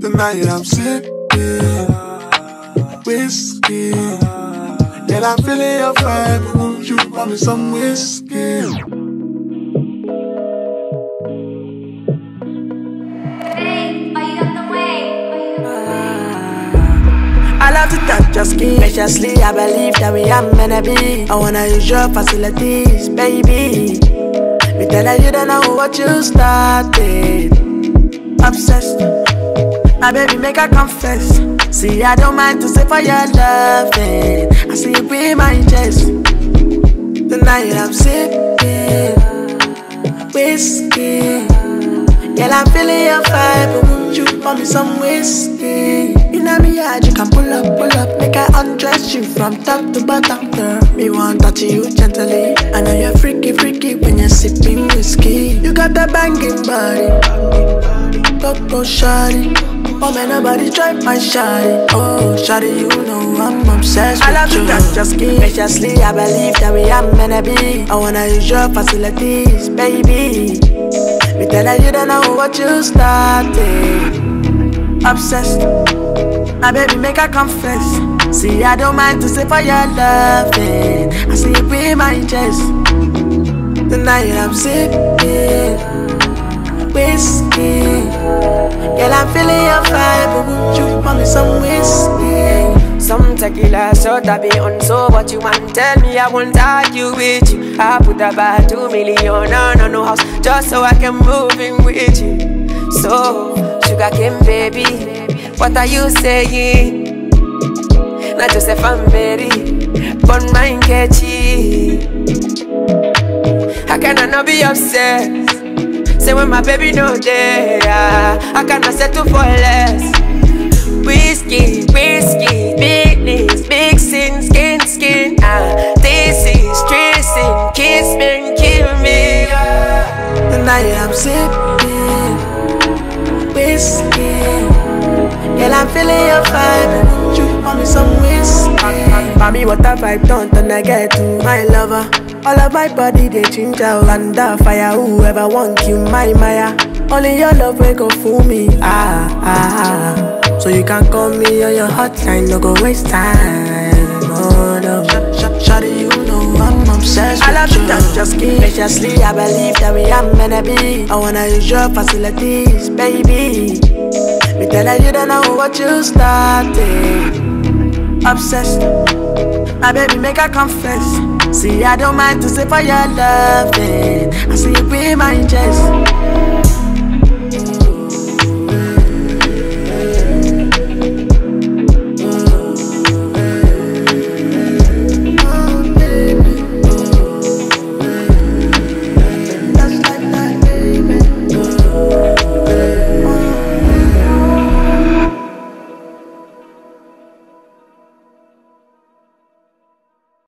Tonight I'm sipping whiskey. And I'm feeling your vibe. Won't you pour me some whiskey? I love to touch your skin. Graciously, I believe that we are meant to be. I wanna use your facilities, baby. Me tell her you don't know what you started. Obsessed, my baby make her confess. See, I don't mind to say for your loving. I see you in my chest. Tonight I'm sipping whiskey. Girl, I'm feeling your vibe, but won't you pour me some whiskey? You know me hard, you can pull up, make I undress you from top to bottom, girl. Me want touch you gently. I know you're freaky when you're sipping whiskey. You got that banging body, go shawty. Oh man, nobody try my shawty. Oh shawty, you know I'm obsessed with you. I love to touch your skin. Graciously, I believe that we are meant to be. I wanna use your facilities, baby. Me tell her you don't know what you started. Obsessed, my baby make her confess. See, I don't mind to say for your loving. I see you in my chest. Tonight I'm sipping whiskey. Girl, I'm feeling your vibe, but won't you pour me some whiskey? Some tequila shot I be on, so what you want? Tell me, I won't argue with you. I put about 2 million on no house, just so I can move in with you. So, sugar cane baby, what are you saying? Not just if I'm ready, but mine catchy. How can I not be upset? Say when my baby no there, I cannot settle for less. Whiskey, business, big sin, skin. This is stressing, kiss me, kill me. Tonight I'm sipping whiskey. Girl, I'm feeling your vibe. Won't you pour me some whiskey? For me, what a vibe don't turn I get to my lover. All of my body they change out under fire. Whoever want you, my Maya. Only your love will go fool me. So you can call me on your hotline, no go waste time. Oh no, shawty, you know I'm obsessed with you. I love to touch your skin. Graciously, I believe that we are meant to be. I wanna use your facilities, baby. Me tell her you don't know what you started. Obsessed, my baby make her confess. See, I don't mind to say for your loving. I see you in my chest.